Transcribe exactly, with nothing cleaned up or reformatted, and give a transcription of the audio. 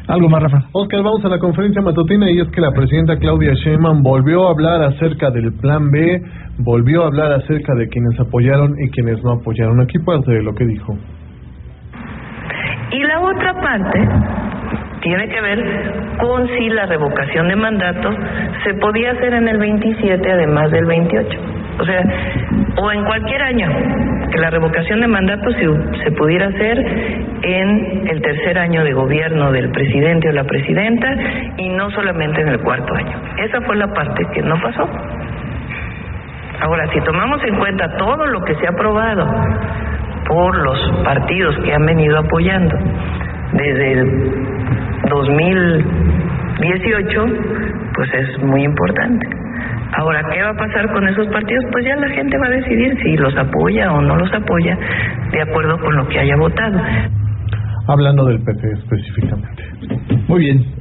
Algo más, Rafa. Oscar, vamos a la conferencia matutina y es que la presidenta Claudia Sheinbaum volvió a hablar acerca del plan B, volvió a hablar acerca de quienes apoyaron y quienes no apoyaron. Aquí parte de lo que dijo. Y la otra parte tiene que ver con si la revocación de mandato se podía hacer en el veintisiete además del veintiocho. O sea, o en cualquier año, que la revocación de mandato se, se pudiera hacer en el tercer año de gobierno del presidente o la presidenta y no solamente en el cuarto año. Esa fue la parte que no pasó. Ahora, si tomamos en cuenta todo lo que se ha aprobado por los partidos que han venido apoyando desde el dos mil dieciocho, pues es muy importante. Ahora, ¿qué va a pasar con esos partidos? Pues ya la gente va a decidir si los apoya o no los apoya de acuerdo con lo que haya votado. Hablando del P T específicamente. Muy bien.